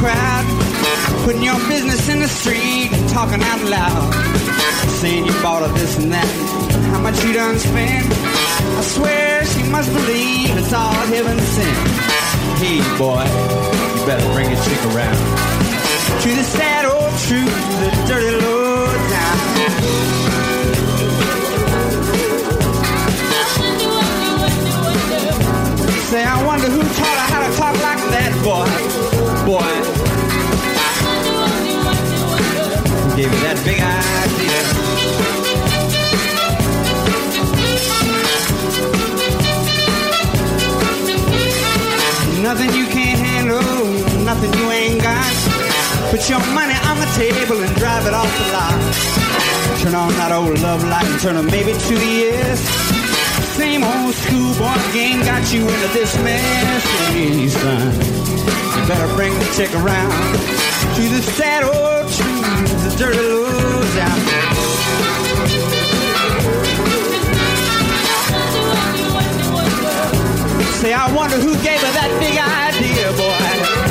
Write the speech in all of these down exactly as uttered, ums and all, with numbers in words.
crowd, putting your business in the street and talking out loud, saying you bought her this and that, how much you done spent. I swear she must believe it's all heaven sent. Hey boy, you better bring your chick around to the sad old truth, the dirty low down. Say, I wonder who taught her how to talk like that, boy. Boy. Who gave me that big idea? Nothing you can't handle, nothing you ain't got. Put your money on the table and drive it off the lot. Turn on that old love light and turn her maybe to the yes. Same old schoolboy game got you into this mess. Hey, son, you better bring the chick around to the sad old truth, the dirty lows out. Say, I wonder who gave her that big idea, boy.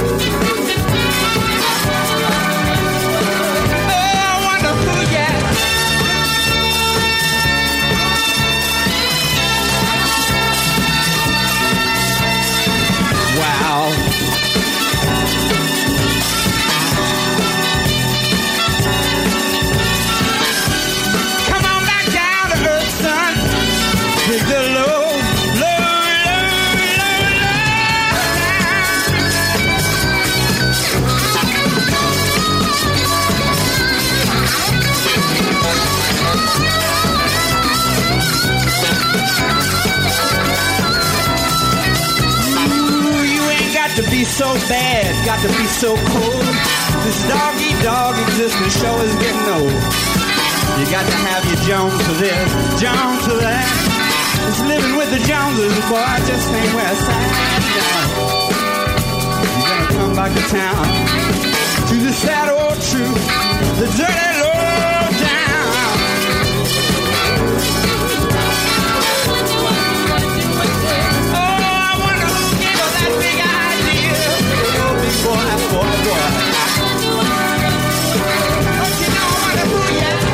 To be so bad, got to be so cold. This dog-eat-dog existence show is getting old. You got to have your Jones for this, Jones for that. It's living with the Joneses, boy, I just ain't where it's at. You're gonna come back to town to the sad old truth, the dirty low down. Oh, I wonder who gave her that big idea. Boy, boy, boy. Don't you know I wonder who you are?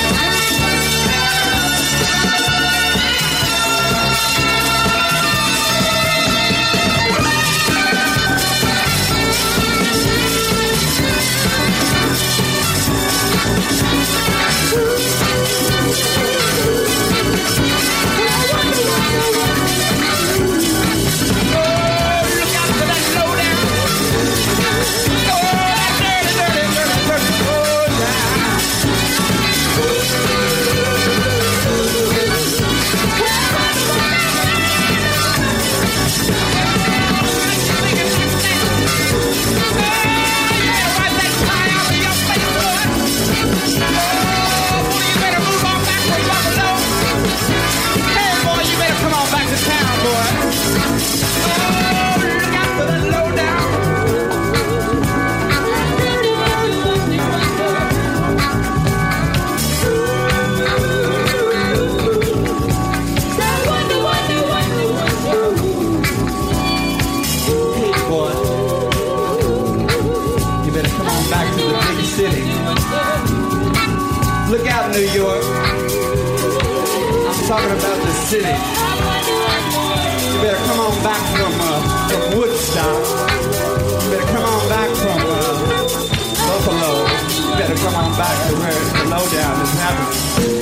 Look out, New York. I'm talking about the city. You better come on back from, uh, from Woodstock. You better come on back from uh, Buffalo. You better come on back to where the lowdown is happening.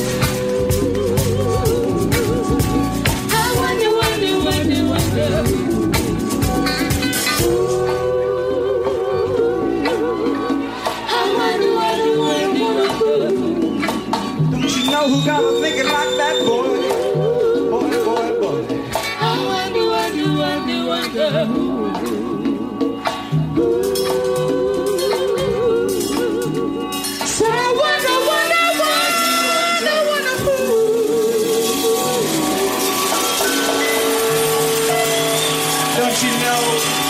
I wonder, wonder, wonder, wonder. Who got her thinking like that, boy? Boy, boy, boy. I wonder, wonder, wonder, wonder. So I wonder, wonder, wonder, wonder, wonder. Don't you know?